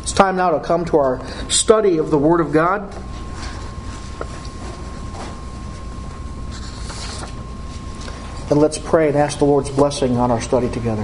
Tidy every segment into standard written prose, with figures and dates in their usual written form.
It's time now to come to our study of the Word of God. And let's pray and ask the Lord's blessing on our study together.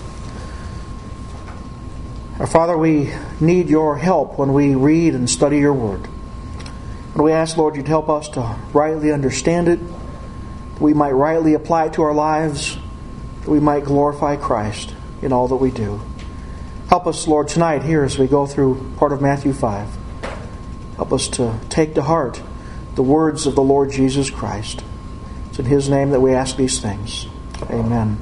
Our Father, we need your help when we read and study your Word. And we ask, Lord, you'd help us to rightly understand it, that we might rightly apply it to our lives, that we might glorify Christ in all that we do. Help us, Lord, tonight here as we go through part of Matthew 5. Help us to take to heart the words of the Lord Jesus Christ. It's in His name that we ask these things. Amen.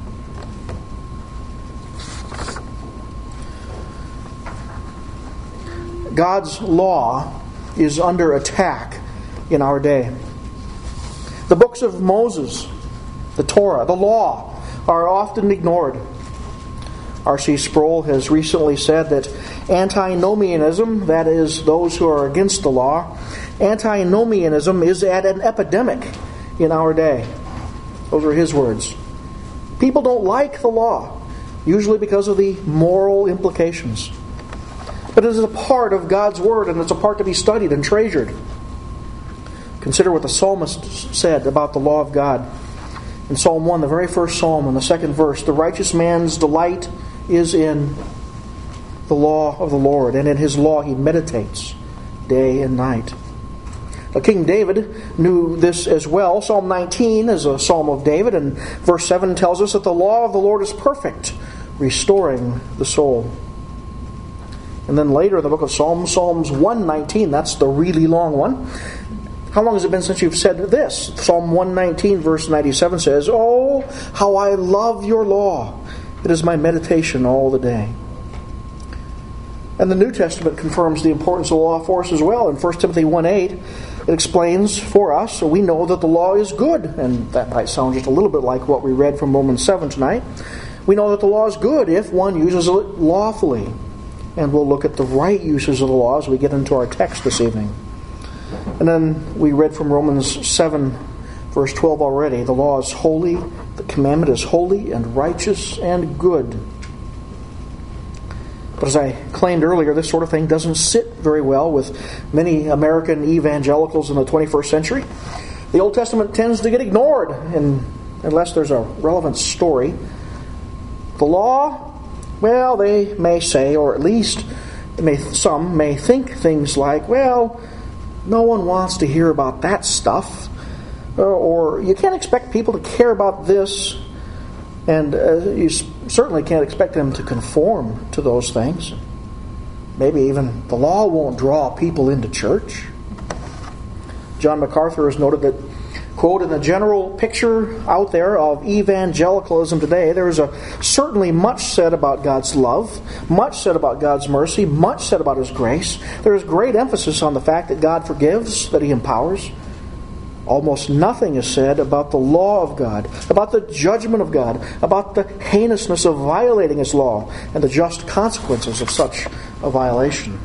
God's law is under attack in our day. The books of Moses, the Torah, the law, are often ignored. R.C. Sproul has recently said that antinomianism, that is, those who are against the law, antinomianism is at an epidemic in our day. Those are his words. People don't like the law, usually because of the moral implications. But it is a part of God's Word, and it's a part to be studied and treasured. Consider what the psalmist said about the law of God. In Psalm 1, the very first psalm, in the second verse, the righteous man's delight is in the law of the Lord, and in His law he meditates day and night. Now, King David knew this as well. Psalm 19 is a psalm of David, and verse 7 tells us that the law of the Lord is perfect, restoring the soul. And then later in the book of Psalms, Psalms 119, that's the really long one. How long has it been since you've said this? Psalm 119 verse 97 says, "Oh, how I love your law. It is my meditation all the day." And the New Testament confirms the importance of the law for us as well. In 1 Timothy 1:8, it explains for us, so we know that the law is good. And that might sound just a little bit like what we read from Romans 7 tonight. We know that the law is good if one uses it lawfully. And we'll look at the right uses of the law as we get into our text this evening. And then we read from Romans 7 verse 12 already. The law is holy, the commandment is holy and righteous and good. But as I claimed earlier, this sort of thing doesn't sit very well with many American evangelicals in the 21st century. The Old Testament tends to get ignored unless there's a relevant story. The law, well, they may say, or at least some may think things like, well, no one wants to hear about that stuff. Or you can't expect people to care about this, and you certainly can't expect them to conform to those things. Maybe even the law won't draw people into church. John MacArthur has noted that, quote, "In the general picture out there of evangelicalism today, there is certainly much said about God's love, much said about God's mercy, much said about His grace. There is great emphasis on the fact that God forgives, that He empowers. Almost nothing is said about the law of God, about the judgment of God, about the heinousness of violating His law, and the just consequences of such a violation."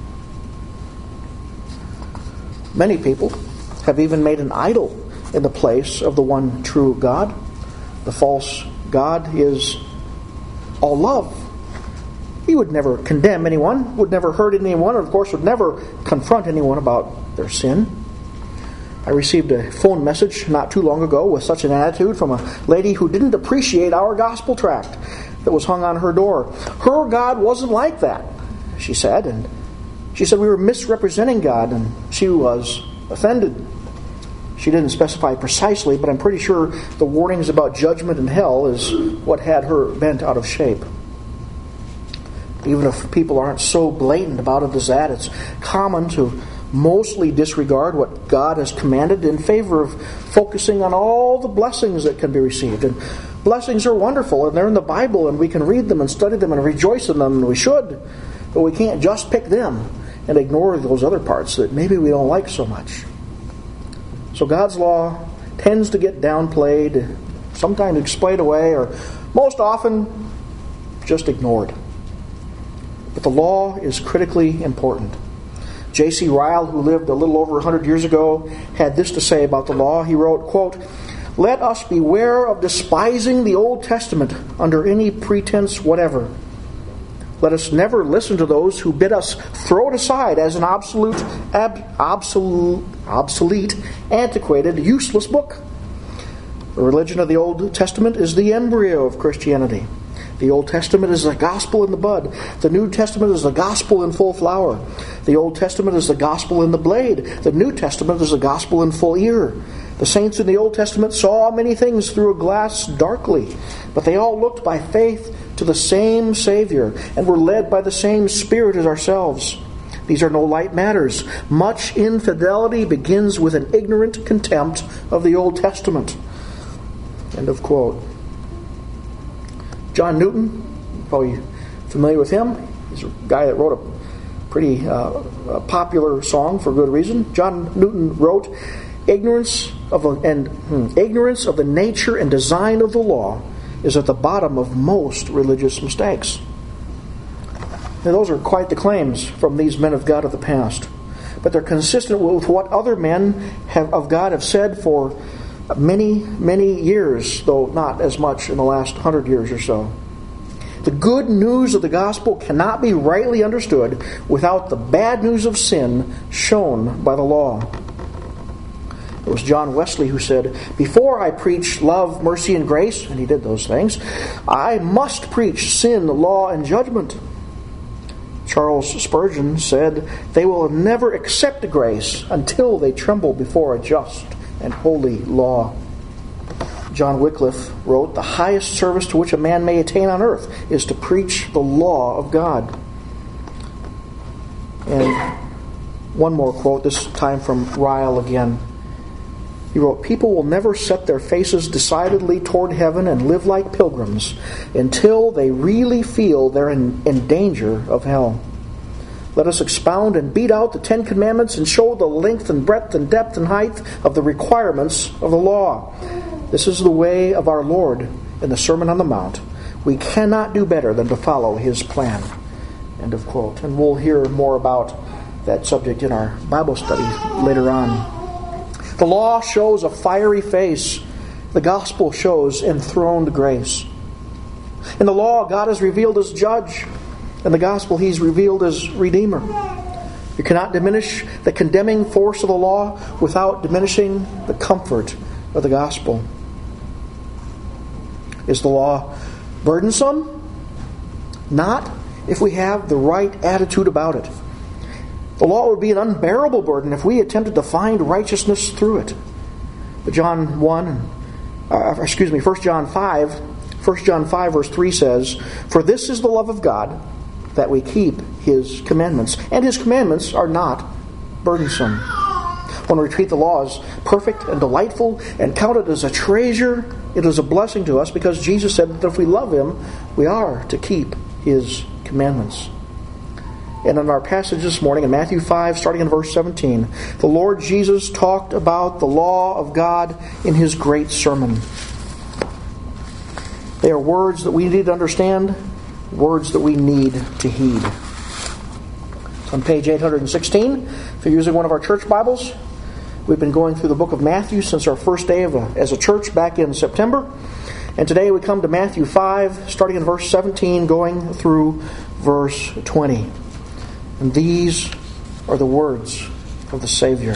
Many people have even made an idol in the place of the one true God. The false God is all love. He would never condemn anyone, would never hurt anyone, and of course would never confront anyone about their sin. I received a phone message not too long ago with such an attitude from a lady who didn't appreciate our gospel tract that was hung on her door. Her God wasn't like that, she said, and she said we were misrepresenting God, and she was offended. She didn't specify precisely, but I'm pretty sure the warnings about judgment and hell is what had her bent out of shape. Even if people aren't so blatant about it as that, it's common to mostly disregard what God has commanded in favor of focusing on all the blessings that can be received. And blessings are wonderful, and they're in the Bible, and we can read them and study them and rejoice in them, and we should. But we can't just pick them and ignore those other parts that maybe we don't like so much. So God's law tends to get downplayed, sometimes explained away, or most often just ignored. But the law is critically important. J.C. Ryle, who lived a little over 100 years ago, had this to say about the law. He wrote, quote, "Let us beware of despising the Old Testament under any pretense whatever. Let us never listen to those who bid us throw it aside as an obsolete, antiquated, useless book. The religion of the Old Testament is the embryo of Christianity. The Old Testament is the gospel in the bud. The New Testament is the gospel in full flower. The Old Testament is the gospel in the blade. The New Testament is the gospel in full ear. The saints in the Old Testament saw many things through a glass darkly, but they all looked by faith to the same Savior and were led by the same Spirit as ourselves. These are no light matters. Much infidelity begins with an ignorant contempt of the Old Testament. End of quote. John Newton, probably familiar with him. He's a guy that wrote a pretty popular song for good reason. John Newton wrote, Ignorance of the nature and design of the law is at the bottom of most religious mistakes. Now, those are quite the claims from these men of God of the past. But they're consistent with what other men of God have said for many, many years, though not as much in the last 100 years or so. The good news of the gospel cannot be rightly understood without the bad news of sin shown by the law. It was John Wesley who said, "Before I preach love, mercy, and grace," and he did those things, "I must preach sin, law, and judgment." Charles Spurgeon said, "They will never accept grace until they tremble before a just and holy law." John Wycliffe wrote, "The highest service to which a man may attain on earth is to preach the law of God." And one more quote, this time from Ryle again. He wrote, "People will never set their faces decidedly toward heaven and live like pilgrims until they really feel they're in danger of hell. Let us expound and beat out the 10 Commandments and show the length and breadth and depth and height of the requirements of the law. This is the way of our Lord in the Sermon on the Mount. We cannot do better than to follow His plan." End of quote. And we'll hear more about that subject in our Bible study later on. The law shows a fiery face. The gospel shows enthroned grace. In the law, God is revealed as judge. In the gospel, He's revealed as Redeemer. You cannot diminish the condemning force of the law without diminishing the comfort of the gospel. Is the law burdensome? Not if we have the right attitude about it. The law would be an unbearable burden if we attempted to find righteousness through it. But 1 John 5 verse 3 says, "For this is the love of God, that we keep His commandments. And His commandments are not burdensome." When we treat the law as perfect and delightful and count it as a treasure, it is a blessing to us because Jesus said that if we love Him, we are to keep His commandments. And in our passage this morning in Matthew 5, starting in verse 17, the Lord Jesus talked about the law of God in His great sermon. They are words that we need to understand, words that we need to heed. It's on page 816. If you're using one of our church Bibles, we've been going through the book of Matthew since our first day as a church back in September. And today we come to Matthew 5, starting in verse 17, going through verse 20. And these are the words of the Savior.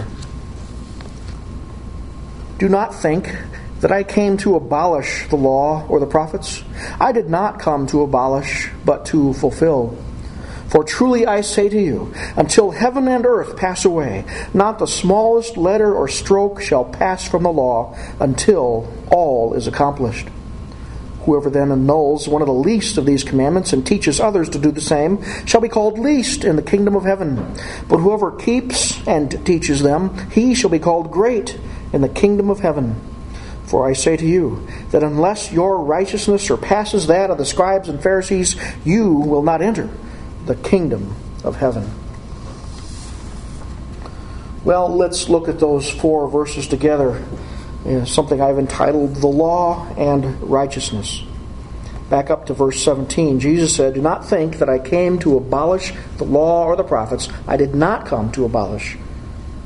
"Do not think that I came to abolish the law or the prophets. I did not come to abolish, but to fulfill. For truly I say to you, until heaven and earth pass away, not the smallest letter or stroke shall pass from the law until all is accomplished. Whoever then annuls one of the least of these commandments and teaches others to do the same shall be called least in the kingdom of heaven. But whoever keeps and teaches them, he shall be called great in the kingdom of heaven. For I say to you, that unless your righteousness surpasses that of the scribes and Pharisees, you will not enter the kingdom of heaven." Well, let's look at those 4 verses together. Something I've entitled The Law and Righteousness. Back up to verse 17. Jesus said, "Do not think that I came to abolish the law or the prophets. I did not come to abolish,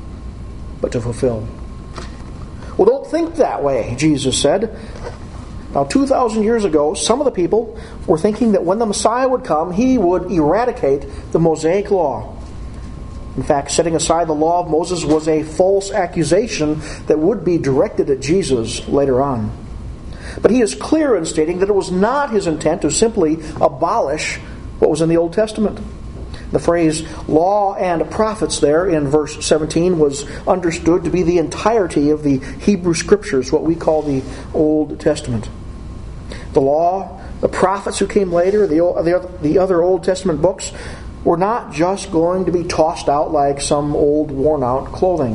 but to fulfill." Well, don't think that way, Jesus said. Now, 2,000 years ago, some of the people were thinking that when the Messiah would come, he would eradicate the Mosaic law. In fact, setting aside the law of Moses was a false accusation that would be directed at Jesus later on. But he is clear in stating that it was not his intent to simply abolish what was in the Old Testament. The phrase law and prophets there in verse 17 was understood to be the entirety of the Hebrew Scriptures, what we call the Old Testament. The law, the prophets who came later, the other Old Testament books, were not just going to be tossed out like some old worn-out clothing.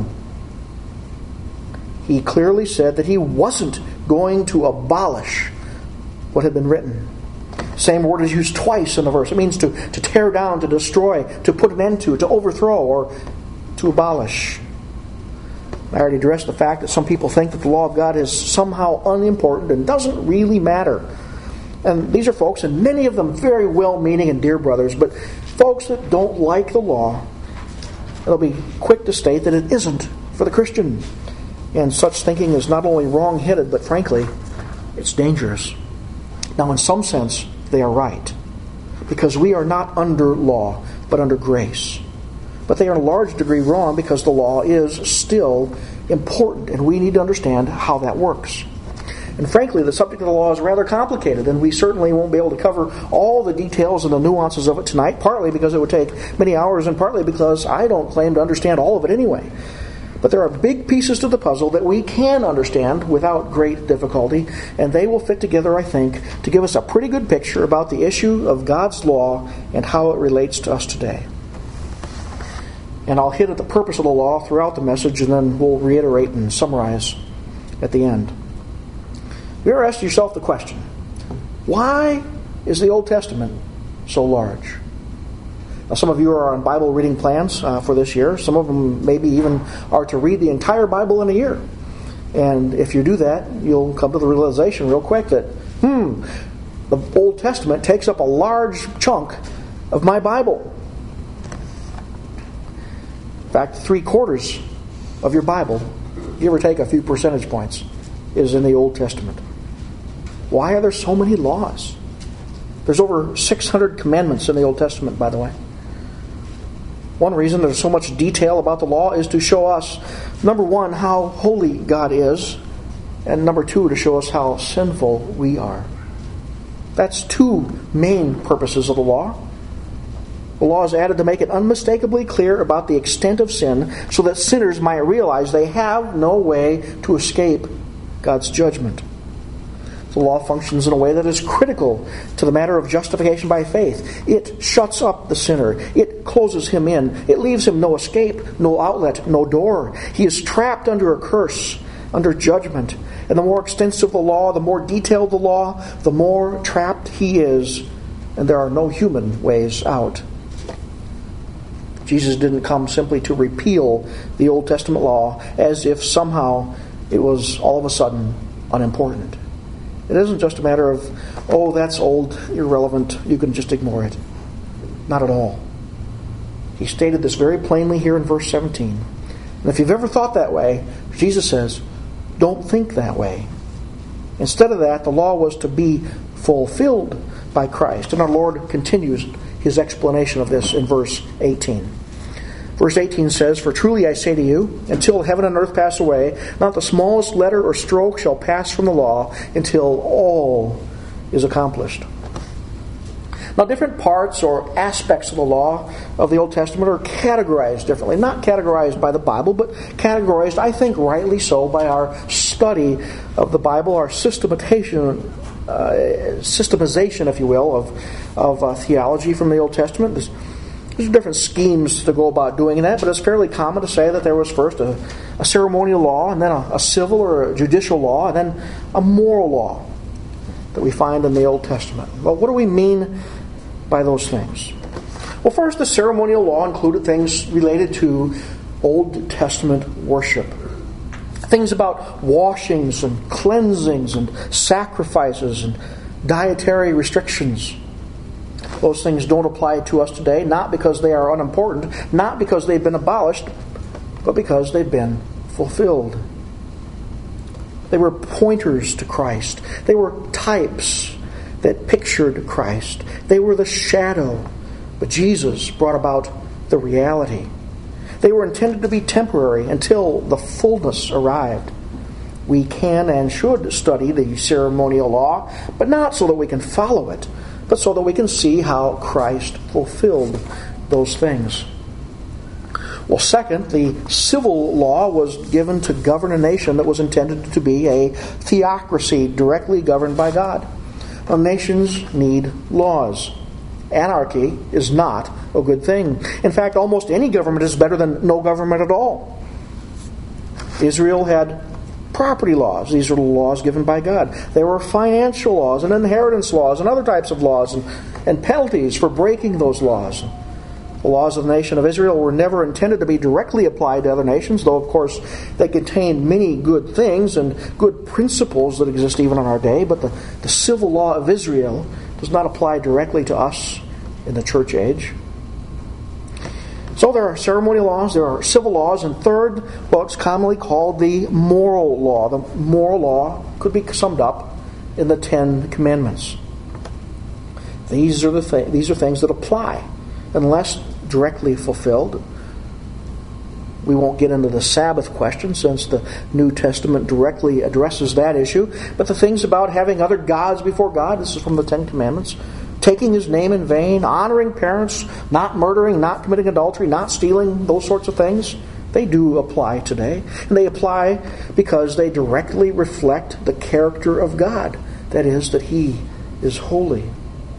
He clearly said that he wasn't going to abolish what had been written. Same word is used twice in the verse. It means to tear down, to destroy, to put an end to overthrow, or to abolish. I already addressed the fact that some people think that the law of God is somehow unimportant and doesn't really matter. And these are folks, and many of them very well-meaning and dear brothers, but folks that don't like the law, they'll be quick to state that it isn't for the Christian. And such thinking is not only wrong-headed, but frankly, it's dangerous. Now, in some sense, they are right, because we are not under law, but under grace. But they are in a large degree wrong because the law is still important, and we need to understand how that works. And frankly, the subject of the law is rather complicated, and we certainly won't be able to cover all the details and the nuances of it tonight, partly because it would take many hours, and partly because I don't claim to understand all of it anyway. But there are big pieces to the puzzle that we can understand without great difficulty, and they will fit together, I think, to give us a pretty good picture about the issue of God's law and how it relates to us today. And I'll hit at the purpose of the law throughout the message, and then we'll reiterate and summarize at the end. You ever asked yourself the question, why is the Old Testament so large? Now, some of you are on Bible reading plans for this year. Some of them maybe even are to read the entire Bible in a year. And if you do that, you'll come to the realization real quick that, the Old Testament takes up a large chunk of my Bible. In fact, 3/4 of your Bible, give or take a few percentage points, is in the Old Testament. Why are there so many laws? There's over 600 commandments in the Old Testament, by the way. One reason there's so much detail about the law is to show us, number one, how holy God is, and number two, to show us how sinful we are. That's two main purposes of the law. The law is added to make it unmistakably clear about the extent of sin, so that sinners might realize they have no way to escape God's judgment. The law functions in a way that is critical to the matter of justification by faith. It shuts up the sinner. It closes him in. It leaves him no escape, no outlet, no door. He is trapped under a curse, under judgment. And the more extensive the law, the more detailed the law, the more trapped he is, and there are no human ways out. Jesus didn't come simply to repeal the Old Testament law as if somehow it was all of a sudden unimportant. It isn't just a matter of, oh, that's old, irrelevant, you can just ignore it. Not at all. He stated this very plainly here in verse 17. And if you've ever thought that way, Jesus says, don't think that way. Instead of that, the law was to be fulfilled by Christ. And our Lord continues his explanation of this in verse 18. Verse 18 says, "For truly I say to you, until heaven and earth pass away, not the smallest letter or stroke shall pass from the law until all is accomplished." Now, different parts or aspects of the law of the Old Testament are categorized differently. Not categorized by the Bible, but categorized, I think rightly so, by our study of the Bible, our systemization, if you will, of theology from the Old Testament. There's different schemes to go about doing that, but it's fairly common to say that there was first a ceremonial law, and then a civil or a judicial law, and then a moral law that we find in the Old Testament. Well, what do we mean by those things? Well, first, the ceremonial law included things related to Old Testament worship. Things about washings and cleansings and sacrifices and dietary restrictions. Those things don't apply to us today, not because they are unimportant, not because they've been abolished, but because they've been fulfilled. They were pointers to Christ. They were types that pictured Christ. They were the shadow, but Jesus brought about the reality. They were intended to be temporary until the fullness arrived. We can and should study the ceremonial law, but not so that we can follow it, but so that we can see how Christ fulfilled those things. Well, second, the civil law was given to govern a nation that was intended to be a theocracy directly governed by God. Now, nations need laws. Anarchy is not a good thing. In fact, almost any government is better than no government at all. Israel had property laws. These are the laws given by God. There were financial laws and inheritance laws and other types of laws and penalties for breaking those laws. The laws of the nation of Israel were never intended to be directly applied to other nations, though, of course, they contained many good things and good principles that exist even in our day. But the civil law of Israel does not apply directly to us in the church age. So there are ceremonial laws, there are civil laws, and third, what's commonly called the moral law. The moral law could be summed up in the Ten Commandments. These are things that apply unless directly fulfilled. We won't get into the Sabbath question since the New Testament directly addresses that issue. But the things about having other gods before God, this is from the Ten Commandments, taking His name in vain, honoring parents, not murdering, not committing adultery, not stealing, those sorts of things, they do apply today. And they apply because they directly reflect the character of God. That is, that He is holy.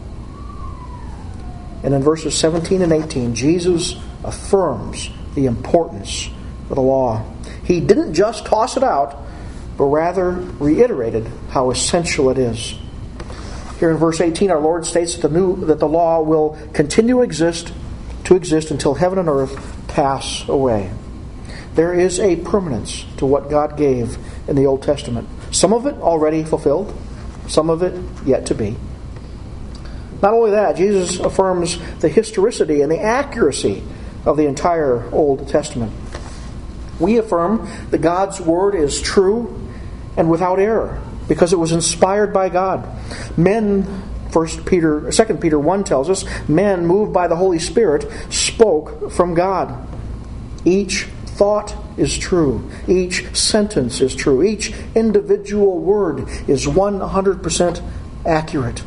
And in verses 17 and 18, Jesus affirms the importance of the law. He didn't just toss it out, but rather reiterated how essential it is. Here in verse 18, our Lord states that the law will continue to exist until heaven and earth pass away. There is a permanence to what God gave in the Old Testament. Some of it already fulfilled, some of it yet to be. Not only that, Jesus affirms the historicity and the accuracy of the entire Old Testament. We affirm that God's Word is true and without error because it was inspired by God. Men, 2 Peter 1 tells us, men moved by the Holy Spirit spoke from God. Each thought is true. Each sentence is true. Each individual word is 100% accurate.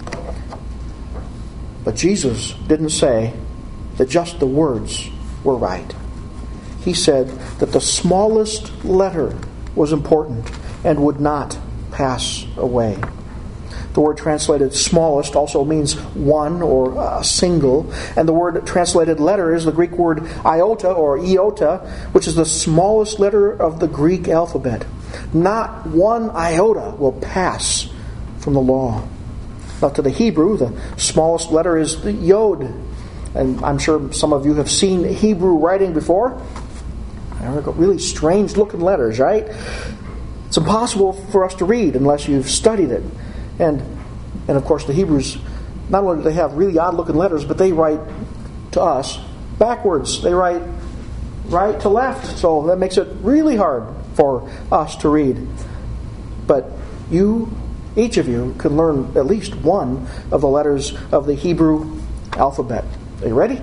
But Jesus didn't say that just the words were right. He said that the smallest letter was important and would not pass away. The word translated smallest also means one or single. And the word translated letter is the Greek word iota or iota, which is the smallest letter of the Greek alphabet. Not one iota will pass from the law. Now, to the Hebrew, the smallest letter is the yod. And I'm sure some of you have seen Hebrew writing before. They're really strange-looking letters, right? It's impossible for us to read unless you've studied it. And of course, the Hebrews, not only do they have really odd-looking letters, but they write to us backwards. They write right to left. So that makes it really hard for us to read. But each of you can learn at least one of the letters of the Hebrew alphabet. Are you ready?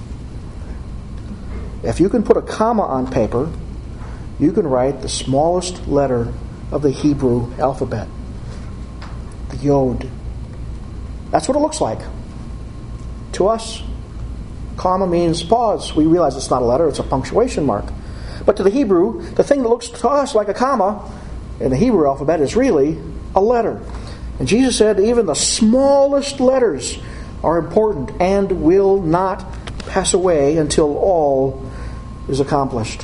If you can put a comma on paper, you can write the smallest letter of the Hebrew alphabet. The yod. That's what it looks like. To us, comma means pause. We realize it's not a letter, it's a punctuation mark. But to the Hebrew, the thing that looks to us like a comma in the Hebrew alphabet is really a letter. And Jesus said even the smallest letters are important and will not pass away until all is accomplished.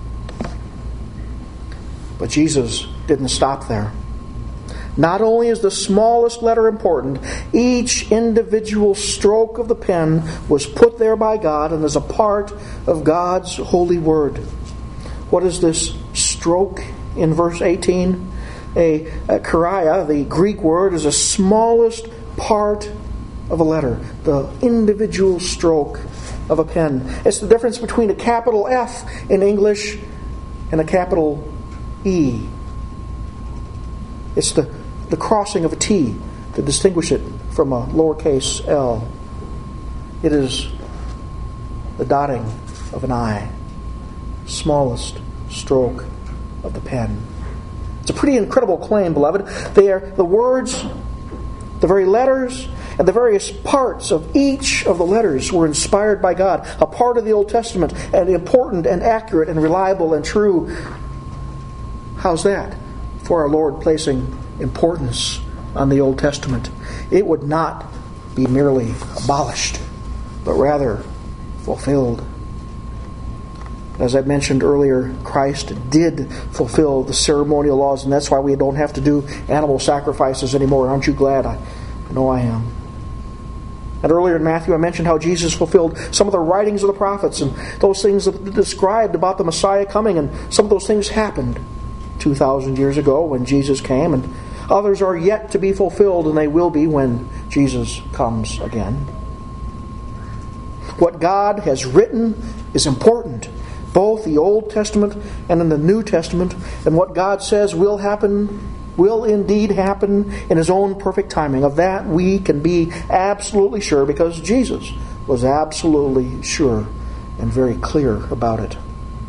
But Jesus didn't stop there. Not only is the smallest letter important, each individual stroke of the pen was put there by God and is a part of God's holy word. What is this stroke in verse 18? A choria, the Greek word, is the smallest part of a letter, the individual stroke of a pen. It's the difference between a capital F in English and a capital E It's the crossing of a T to distinguish it from a lowercase l. It is the dotting of an I, smallest stroke of the pen. It's a pretty incredible claim, beloved. They are the words, the very letters, and the various parts of each of the letters were inspired by God, a part of the Old Testament, and important and accurate and reliable and true. How's that for our Lord placing importance on the Old Testament? It would not be merely abolished, but rather fulfilled. As I mentioned earlier, Christ did fulfill the ceremonial laws, and that's why we don't have to do animal sacrifices anymore. Aren't you glad? I know I am. And earlier in Matthew, I mentioned how Jesus fulfilled some of the writings of the prophets and those things that described about the Messiah coming, and some of those things happened 2,000 years ago when Jesus came, and others are yet to be fulfilled, and they will be when Jesus comes again. What God has written is important, both the Old Testament and in the New Testament, and what God says will happen will indeed happen in His own perfect timing. Of that we can be absolutely sure because Jesus was absolutely sure and very clear about it.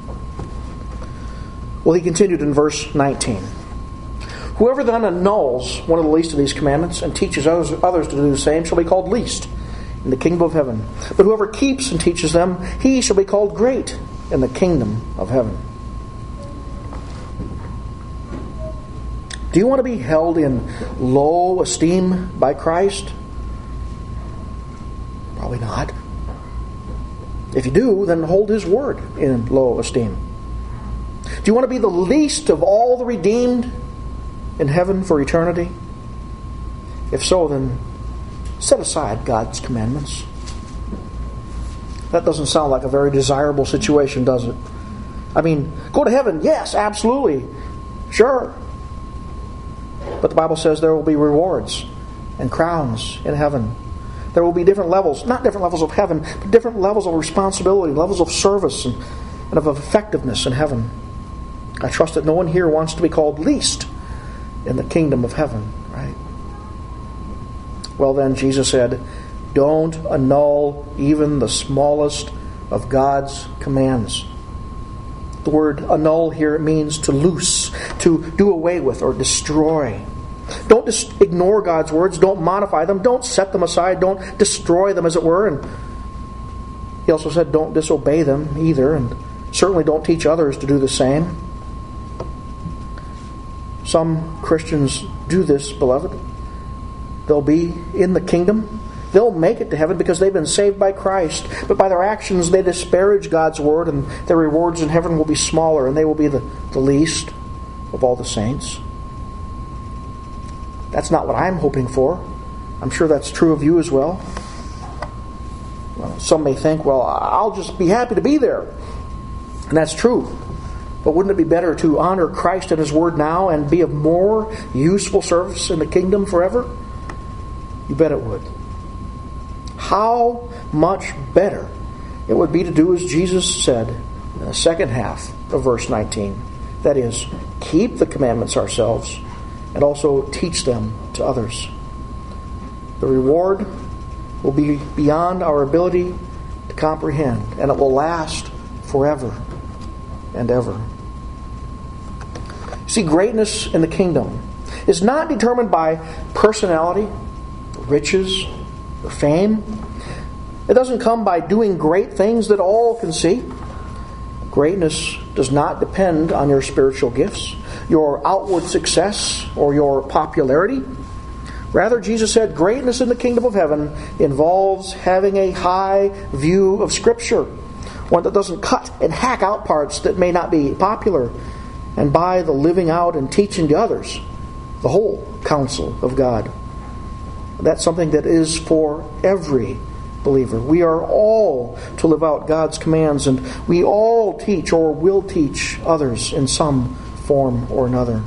Well, he continued in verse 19. Whoever then annuls one of the least of these commandments and teaches others to do the same shall be called least in the kingdom of heaven. But whoever keeps and teaches them, he shall be called great in the kingdom of heaven. Do you want to be held in low esteem by Christ? Probably not. If you do, then hold His word in low esteem. Do you want to be the least of all the redeemed in heaven for eternity? If so, then set aside God's commandments. That doesn't sound like a very desirable situation, does it? I mean, go to heaven, yes, absolutely, sure. But the Bible says there will be rewards and crowns in heaven. There will be different levels, not different levels of heaven, but different levels of responsibility, levels of service and of effectiveness in heaven. I trust that no one here wants to be called least in the kingdom of heaven, right? Well then, Jesus said, don't annul even the smallest of God's commands. The word annul here means to loose, to do away with or destroy. Don't just ignore God's words. Don't modify them. Don't set them aside. Don't destroy them, as it were. And he also said don't disobey them either. And certainly don't teach others to do the same. Some Christians do this, beloved. They'll be in the kingdom. They'll make it to heaven because they've been saved by Christ. But by their actions, they disparage God's word, and their rewards in heaven will be smaller, and they will be the least of all the saints. That's not what I'm hoping for. I'm sure that's true of you as well. Well, some may think, well, I'll just be happy to be there. And that's true. But wouldn't it be better to honor Christ and His word now and be of more useful service in the kingdom forever? You bet it would. How much better it would be to do as Jesus said in the second half of verse 19. That is, keep the commandments ourselves and also teach them to others. The reward will be beyond our ability to comprehend, and it will last forever and ever. See, greatness in the kingdom is not determined by personality, riches, or fame. It doesn't come by doing great things that all can see. Greatness does not depend on your spiritual gifts, your outward success, or your popularity. Rather, Jesus said, greatness in the kingdom of heaven involves having a high view of Scripture, one that doesn't cut and hack out parts that may not be popular, and by the living out and teaching to others the whole counsel of God. That's something that is for every believer. We are all to live out God's commands, and we all teach or will teach others in some form or another.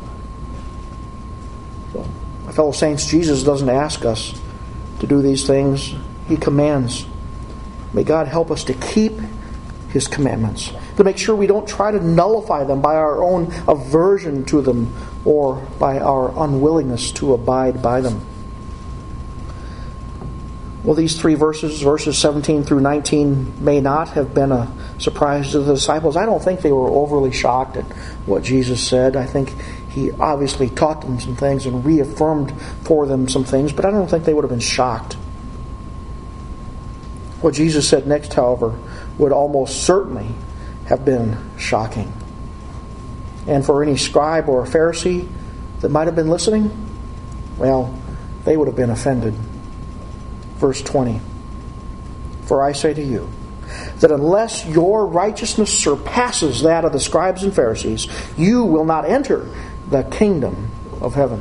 So, my fellow saints, Jesus doesn't ask us to do these things. He commands. May God help us to keep His commandments, to make sure we don't try to nullify them by our own aversion to them or by our unwillingness to abide by them. Well, these three verses 17 through 19, may not have been a surprise to the disciples. I don't think they were overly shocked at what Jesus said. I think He obviously taught them some things and reaffirmed for them some things, but I don't think they would have been shocked. What Jesus said next, however, would almost certainly have been shocking. And for any scribe or Pharisee that might have been listening, well, they would have been offended. Verse 20, "For I say to you, that unless your righteousness surpasses that of the scribes and Pharisees, you will not enter the kingdom of heaven."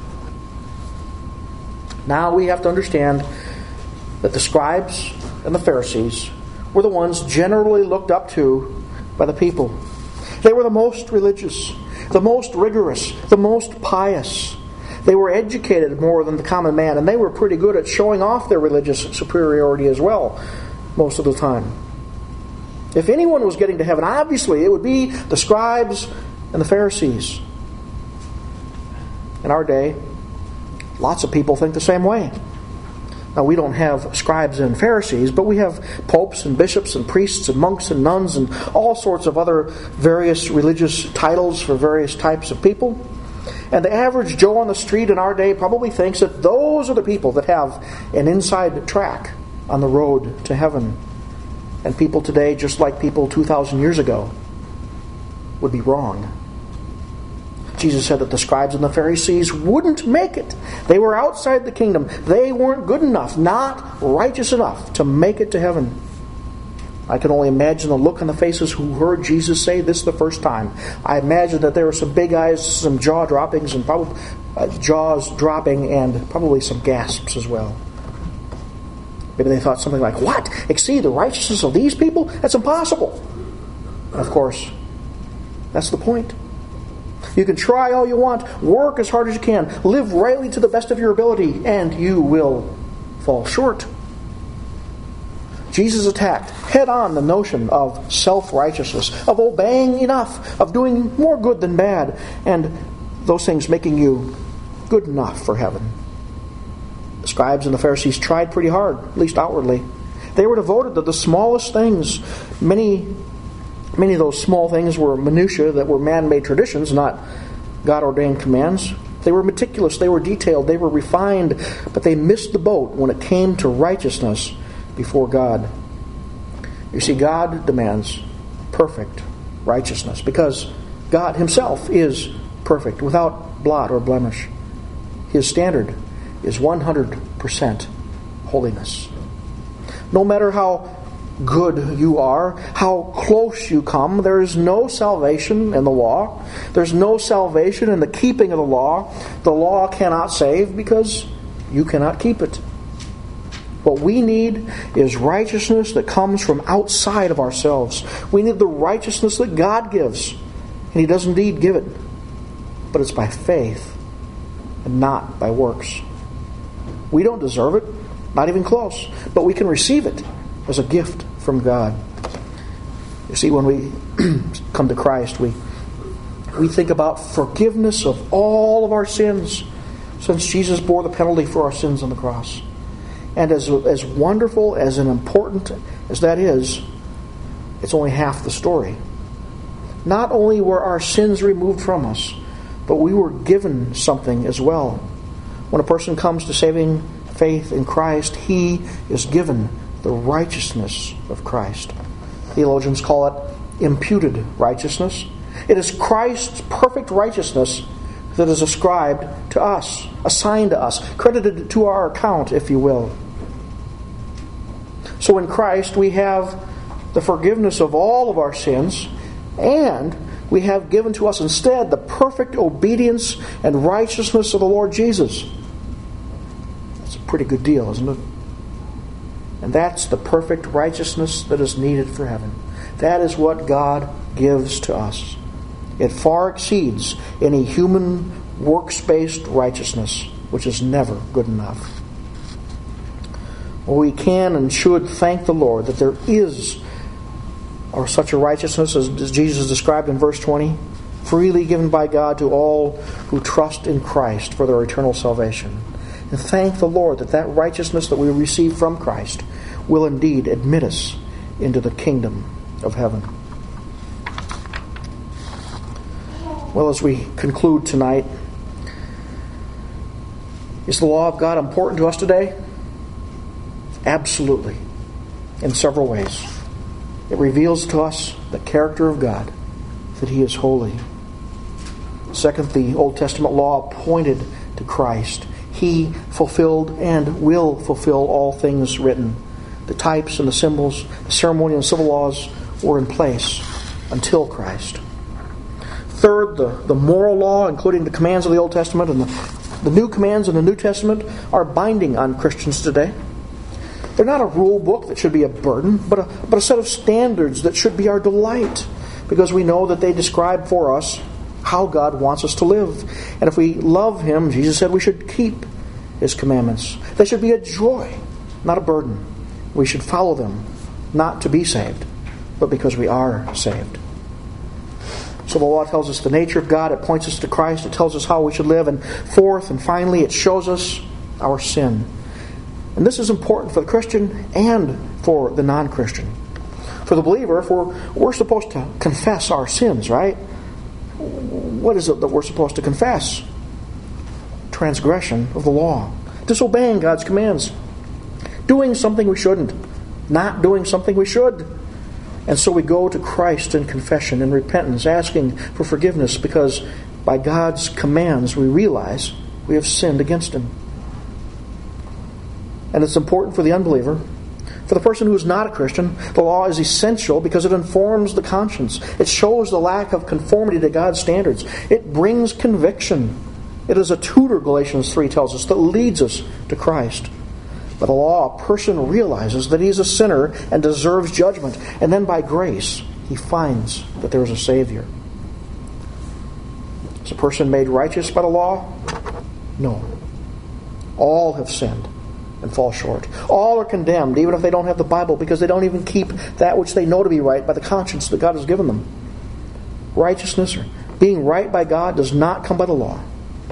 Now we have to understand that the scribes and the Pharisees were the ones generally looked up to by the people. They were the most religious, the most rigorous, the most pious. They were educated more than the common man, and they were pretty good at showing off their religious superiority as well, most of the time. If anyone was getting to heaven, obviously it would be the scribes and the Pharisees. In our day, lots of people think the same way. Now, we don't have scribes and Pharisees, but we have popes and bishops and priests and monks and nuns and all sorts of other various religious titles for various types of people. And the average Joe on the street in our day probably thinks that those are the people that have an inside track on the road to heaven. And people today, just like people 2,000 years ago, would be wrong. Jesus said that the scribes and the Pharisees wouldn't make it. They were outside the kingdom. They weren't good enough, not righteous enough to make it to heaven. I can only imagine the look on the faces who heard Jesus say this the first time. I imagine that there were some big eyes, some jaw droppings, and probably jaws dropping, and probably some gasps as well. Maybe they thought something like, "What? Exceed the righteousness of these people? That's impossible." And of course, that's the point. You can try all you want, work as hard as you can, live rightly to the best of your ability, and you will fall short. Jesus attacked head-on the notion of self-righteousness, of obeying enough, of doing more good than bad, and those things making you good enough for heaven. The scribes and the Pharisees tried pretty hard, at least outwardly. They were devoted to the smallest things. Many of those small things were minutiae that were man-made traditions, not God-ordained commands. They were meticulous, they were detailed, they were refined, but they missed the boat when it came to righteousness before God. You see, God demands perfect righteousness because God Himself is perfect, without blot or blemish. His standard is 100% holiness. No matter how good you are, how close you come, there is no salvation in the law. There's no salvation in the keeping of the law. The law cannot save because you cannot keep it. What we need is righteousness that comes from outside of ourselves. We need the righteousness that God gives. And He does indeed give it. But it's by faith and not by works. We don't deserve it, not even close. But we can receive it as a gift from God. You see, when we come to Christ, we think about forgiveness of all of our sins, since Jesus bore the penalty for our sins on the cross. And as wonderful, as important as that is, it's only half the story. Not only were our sins removed from us, but we were given something as well. When a person comes to saving faith in Christ, he is given the righteousness of Christ. Theologians call it imputed righteousness. It is Christ's perfect righteousness that is ascribed to us, assigned to us, credited to our account, if you will. So in Christ we have the forgiveness of all of our sins, and we have given to us instead the perfect obedience and righteousness of the Lord Jesus. That's a pretty good deal, isn't it? And that's the perfect righteousness that is needed for heaven. That is what God gives to us. It far exceeds any human works-based righteousness, which is never good enough. Well, we can and should thank the Lord that there is such a righteousness as Jesus described in verse 20. freely given by God to all who trust in Christ for their eternal salvation. And thank the Lord that righteousness that we receive from Christ will indeed admit us into the kingdom of heaven. Well, as we conclude tonight, is the law of God important to us today? Absolutely. In several ways. It reveals to us the character of God, that He is holy. Second, the Old Testament law pointed to Christ. He fulfilled and will fulfill all things written. The types and the symbols, the ceremonial and civil laws were in place until Christ. Third, the moral law, including the commands of the Old Testament and the new commands in the New Testament, are binding on Christians today. They're not a rule book that should be a burden, but a set of standards that should be our delight, because we know that they describe for us how God wants us to live. And if we love Him, Jesus said we should keep His commandments. They should be a joy, not a burden. We should follow them, not to be saved, but because we are saved. So the law tells us the nature of God. It points us to Christ. It tells us how we should live. And fourth and finally, it shows us our sin. And this is important for the Christian and for the non-Christian. For the believer, we're supposed to confess our sins, right? What is it that we're supposed to confess? Transgression of the law. Disobeying God's commands. Doing something we shouldn't. Not doing something we should. And so we go to Christ in confession and repentance, asking for forgiveness, because by God's commands we realize we have sinned against Him. And it's important for the unbeliever. For the person who is not a Christian, the law is essential because it informs the conscience. It shows the lack of conformity to God's standards. It brings conviction. It is a tutor, Galatians 3 tells us, that leads us to Christ. By the law, a person realizes that he is a sinner and deserves judgment. And then by grace, he finds that there is a Savior. Is a person made righteous by the law? No. All have sinned and fall short. All are condemned, even if they don't have the Bible, because they don't even keep that which they know to be right by the conscience that God has given them. Righteousness, or being right by God, does not come by the law.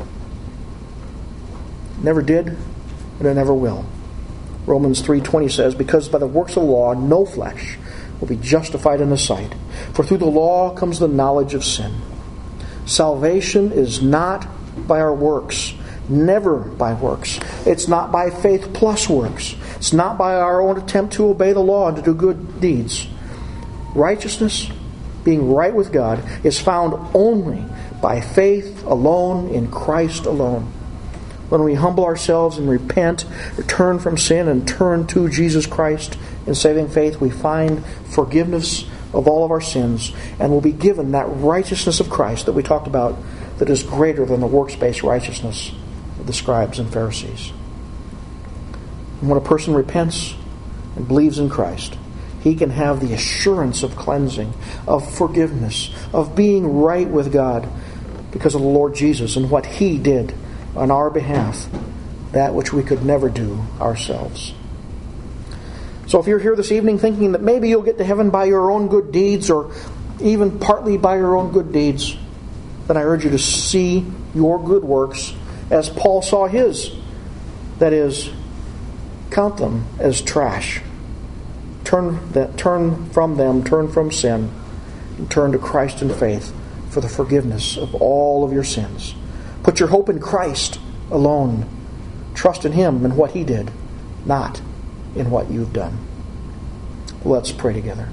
It never did, and it never will. Romans 3:20 says, because by the works of the law no flesh will be justified in His sight. For through the law comes the knowledge of sin. Salvation is not by our works. Never by works. It's not by faith plus works. It's not by our own attempt to obey the law and to do good deeds. Righteousness, being right with God, is found only by faith alone in Christ alone. When we humble ourselves and repent, return from sin, and turn to Jesus Christ in saving faith, we find forgiveness of all of our sins, and will be given that righteousness of Christ that we talked about, that is greater than the works-based righteousness of the scribes and Pharisees. And when a person repents and believes in Christ, he can have the assurance of cleansing, of forgiveness, of being right with God because of the Lord Jesus and what He did on our behalf, that which we could never do ourselves. So if you're here this evening thinking that maybe you'll get to heaven by your own good deeds, or even partly by your own good deeds, then I urge you to see your good works as Paul saw his. That is, count them as trash. Turn from sin, and turn to Christ in faith for the forgiveness of all of your sins. Put your hope in Christ alone. Trust in Him and what He did, not in what you've done. Let's pray together.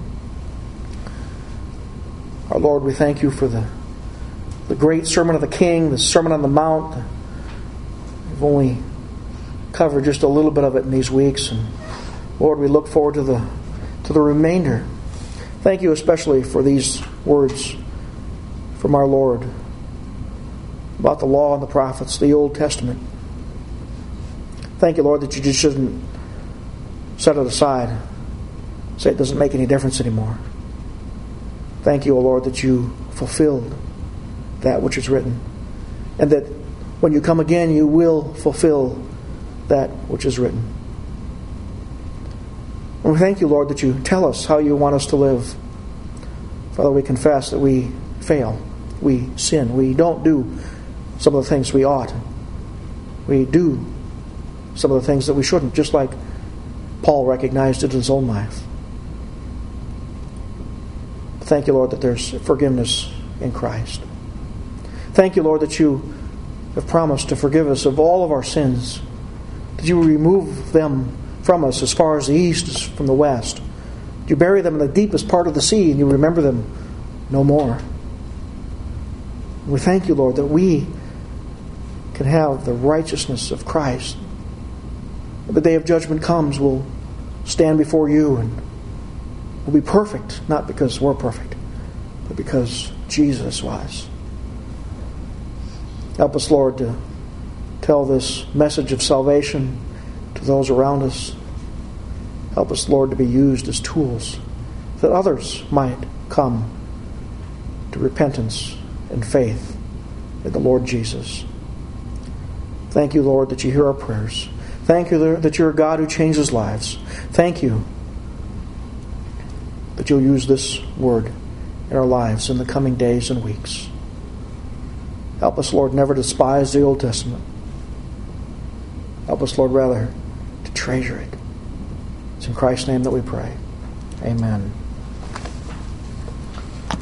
Our Lord, we thank You for the great Sermon of the King, the Sermon on the Mount. We've only covered just a little bit of it in these weeks, and Lord, we look forward to the remainder. Thank You especially for these words from our Lord about the law and the prophets, the Old Testament. Thank You, Lord, that You just shouldn't set it aside, say it doesn't make any difference anymore. Thank You, O Lord, that You fulfilled that which is written, and that when You come again, You will fulfill that which is written. And we thank You, Lord, that You tell us how You want us to live. Father, we confess that we fail we sin. We don't do some of the things we ought. We do some of the things that we shouldn't, just like Paul recognized it in his own life. Thank you, Lord, that there's forgiveness in Christ. Thank you, Lord, that you have promised to forgive us of all of our sins, that you will remove them from us as far as the east is from the west. You bury them in the deepest part of the sea, and you remember them no more. We thank you, Lord, that we can have the righteousness of Christ. When the day of judgment comes, we'll stand before you and we'll be perfect, not because we're perfect, but because Jesus was. Help us, Lord, to tell this message of salvation to those around us. Help us, Lord, to be used as tools that others might come to repentance and faith in the Lord Jesus. Thank you, Lord, that you hear our prayers. Thank you, Lord, that you're a God who changes lives. Thank you that you'll use this word in our lives in the coming days and weeks. Help us, Lord, never despise the Old Testament. Help us, Lord, rather to treasure it. It's in Christ's name that we pray. Amen.